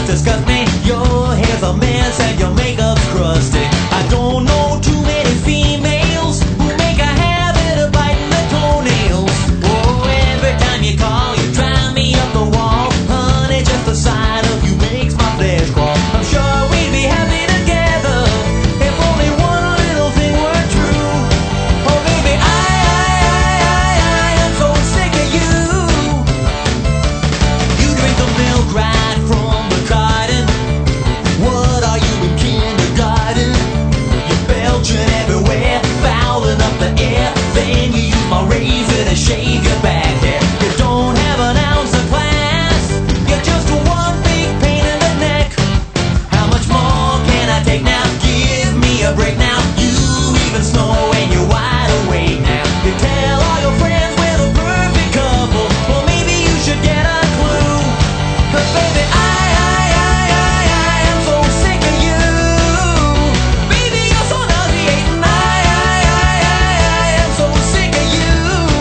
disgust me. Your hair's a mess and your makeup's crusty. I don't know too many females who make a habit of biting the toenails. Oh, every time you call, you drive me up the wall. Honey, just the sight of you makes my flesh crawl. I'm sure we'd be happy together if only one little thing were true. Oh, baby, I am so sick of you. You drink the milk right from the garden. What are you in kindergarten? You're belching everywhere, fouling up the air. Then you use my razor to shave your back hair. You don't have an ounce of class. You're just one big pain in the neck. How much more can I take now? Give me a break now. You even snore when you're wide awake now. You tell all your friends we're the perfect couple. Well, maybe you should get a clue. 'Cause baby, I am so sick of you. Baby, you're so nauseating. I am so sick of you.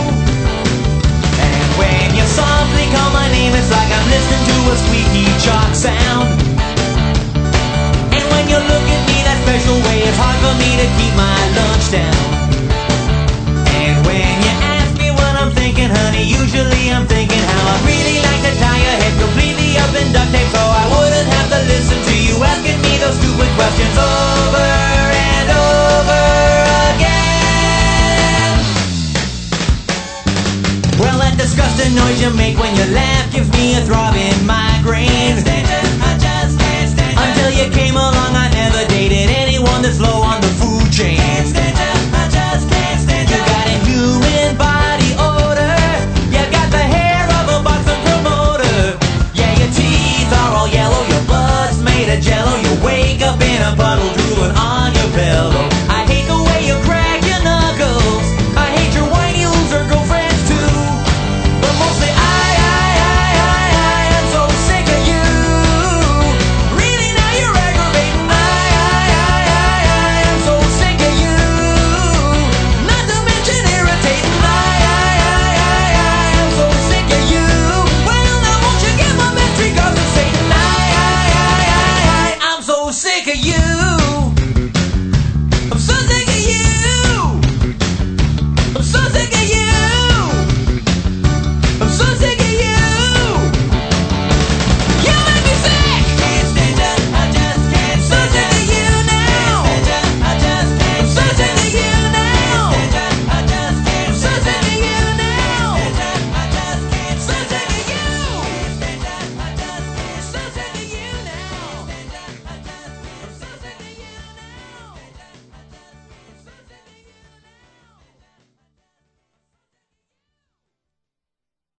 And when you softly call my name, it's like I'm listening to a squeaky chalk sound. And when you look at me that special way, it's hard for me to keep my love